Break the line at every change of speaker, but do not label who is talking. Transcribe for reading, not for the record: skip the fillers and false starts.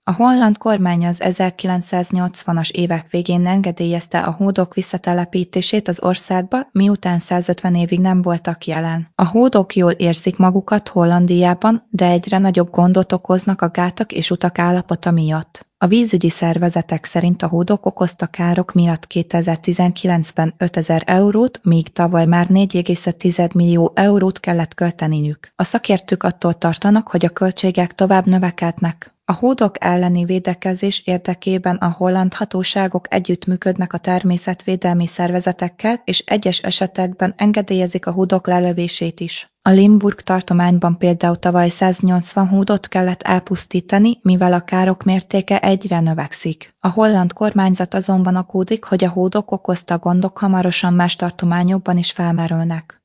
A holland kormány az 1980-as évek végén engedélyezte a hódok visszatelepítését az országba, miután 150 évig nem voltak jelen. A hódok jól érzik magukat Hollandiában, de egyre nagyobb gondot okoznak a gátak és utak állapota miatt. A vízügyi szervezetek szerint a hódok okozta károk miatt 2019-ben 5000 eurót, míg tavaly már 4,5 millió eurót kellett költeniük. A szakértők attól tartanak, hogy a költségek tovább növekednek. A hódok elleni védekezés érdekében a holland hatóságok együttműködnek a természetvédelmi szervezetekkel, és egyes esetekben engedélyezik a hódok lelövését is. A Limburg tartományban például tavaly 180 hódot kellett elpusztítani, mivel a károk mértéke egyre növekszik. A holland kormányzat azonban aggódik, hogy a hódok okozta gondok hamarosan más tartományokban is felmerülnek.